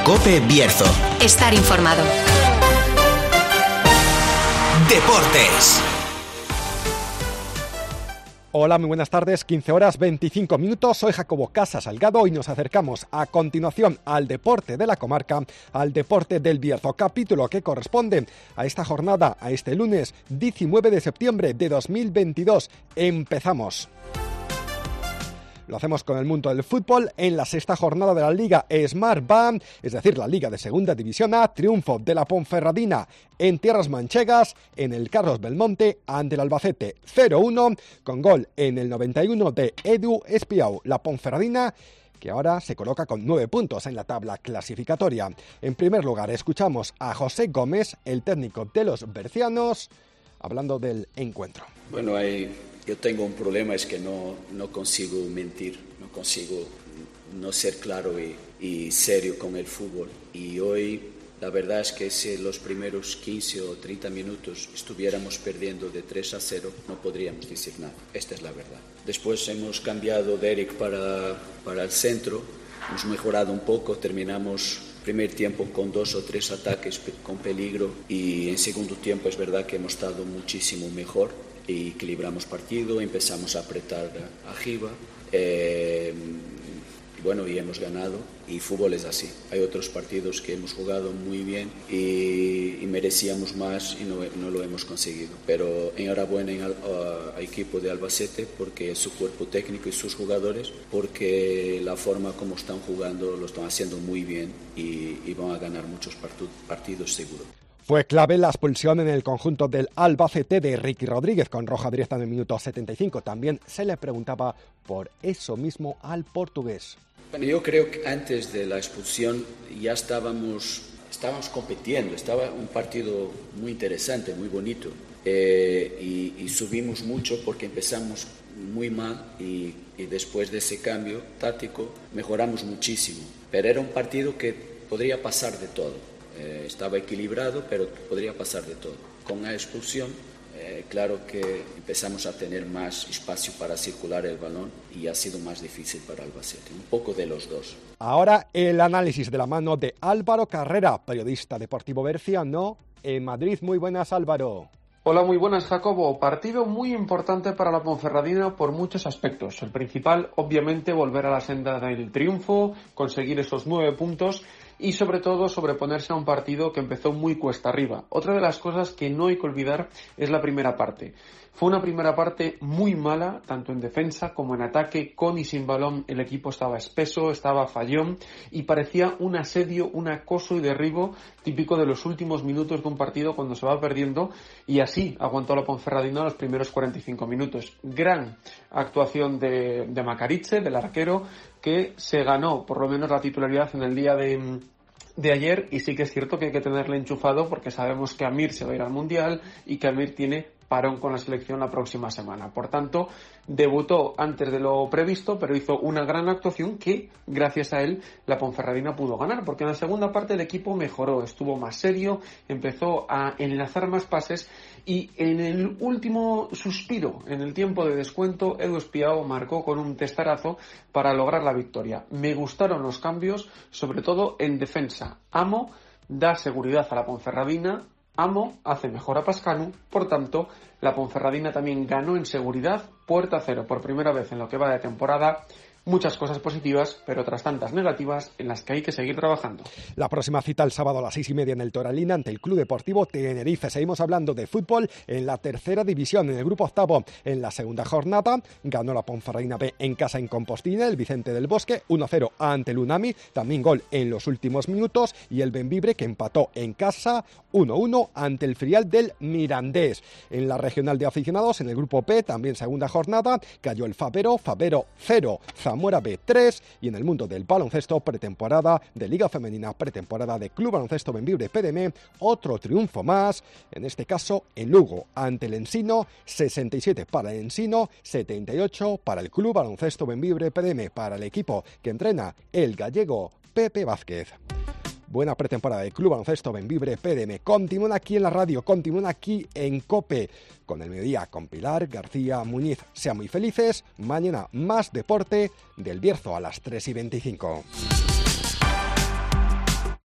COPE Bierzo. Estar informado. Deportes. Hola, muy buenas tardes, 15 horas 25 minutos, soy Jacobo Casa Salgado y nos acercamos a continuación al deporte de la comarca, al deporte del Bierzo, capítulo que corresponde a esta jornada, a este lunes 19 de septiembre de 2022. Empezamos. Lo hacemos con el mundo del fútbol en la sexta jornada de la Liga Smartbank, es decir, la Liga de Segunda División A, triunfo de la Ponferradina en tierras manchegas, en el Carlos Belmonte, ante el Albacete 0-1, con gol en el 91 de Edu Espiau. La Ponferradina, que ahora se coloca con 9 puntos en la tabla clasificatoria. En primer lugar, escuchamos a José Gómez, el técnico de los bercianos, hablando del encuentro. Bueno, yo tengo un problema, es que no consigo mentir, no consigo no ser claro y serio con el fútbol. Y hoy la verdad es que si los primeros 15 o 30 minutos estuviéramos perdiendo de 3-0, no podríamos decir nada. Esta es la verdad. Después hemos cambiado de Eric para el centro, hemos mejorado un poco, terminamos primer tiempo con 2 o 3 ataques con peligro y en segundo tiempo es verdad que hemos estado muchísimo mejor y equilibramos partido, empezamos a apretar arriba y hemos ganado, y fútbol es así. Hay otros partidos que hemos jugado muy bien y merecíamos más y no lo hemos conseguido, pero enhorabuena al equipo de Albacete porque su cuerpo técnico y sus jugadores, porque la forma como están jugando lo están haciendo muy bien y van a ganar muchos partidos seguro. Fue clave la expulsión en el conjunto del Albacete de Ricky Rodríguez con roja directa en el minuto 75. También se le preguntaba por eso mismo al portugués. Bueno, yo creo que antes de la expulsión ya estábamos compitiendo, estaba un partido muy interesante, muy bonito y subimos mucho porque empezamos muy mal y después de ese cambio táctico mejoramos muchísimo, pero era un partido que podría pasar de todo. Estaba equilibrado, pero podría pasar de todo. Con la expulsión, claro que empezamos a tener más espacio para circular el balón y ha sido más difícil para Albacete. Un poco de los dos. Ahora el análisis de la mano de Álvaro Carrera, periodista deportivo berciano en Madrid. Muy buenas, Álvaro. Hola, muy buenas, Jacobo. Partido muy importante para la Ponferradina por muchos aspectos. El principal, obviamente, volver a la senda del triunfo, conseguir esos 9 puntos y sobre todo sobreponerse a un partido que empezó muy cuesta arriba. Otra de las cosas que no hay que olvidar es la primera parte. Fue una primera parte muy mala, tanto en defensa como en ataque, con y sin balón. El equipo estaba espeso, estaba fallón y parecía un asedio, un acoso y derribo típico de los últimos minutos de un partido cuando se va perdiendo, y así aguantó la Ponferradina los primeros 45 minutos. Gran actuación de Macariche, del arquero, que se ganó por lo menos la titularidad en el día de ayer, y sí que es cierto que hay que tenerle enchufado porque sabemos que Amir se va a ir al Mundial y que Amir tiene parón con la selección la próxima semana. Por tanto, debutó antes de lo previsto, pero hizo una gran actuación que, gracias a él, la Ponferradina pudo ganar, porque en la segunda parte el equipo mejoró, estuvo más serio, empezó a enlazar más pases y en el último suspiro, en el tiempo de descuento, Edu Espiau marcó con un testarazo para lograr la victoria. Me gustaron los cambios, sobre todo en defensa. Amo da seguridad a la Ponferradina, Amo hace mejor a Pascanu, por tanto, la Ponferradina también ganó en seguridad, puerta cero por primera vez en lo que va de temporada. Muchas cosas positivas, pero otras tantas negativas en las que hay que seguir trabajando. La próxima cita el sábado a las 6:30 en el Toralín ante el Club Deportivo Tenerife. Seguimos hablando de fútbol en la tercera división, en el grupo octavo. En la segunda jornada ganó la Ponferradina B en casa en Compostilla, el Vicente del Bosque, 1-0 ante el Unami. También gol en los últimos minutos y el Bembibre que empató en casa 1-1 ante el filial del Mirandés. En la regional de aficionados, en el grupo P, también segunda jornada, cayó el Fabero 0, Zamora B 3, y en el mundo del baloncesto, pretemporada de Liga Femenina, pretemporada de Club Baloncesto Bembibre PDM, otro triunfo más, en este caso en Lugo ante el Ensino, 67 para el Ensino, 78 para el Club Baloncesto Bembibre PDM, para el equipo que entrena el gallego Pepe Vázquez. Buena pretemporada del Club Baloncesto Bembibre PDM. Continúan aquí en la radio, continúan aquí en COPE con el mediodía con Pilar García Muñiz. Sean muy felices. Mañana más deporte del Bierzo a las 3:25.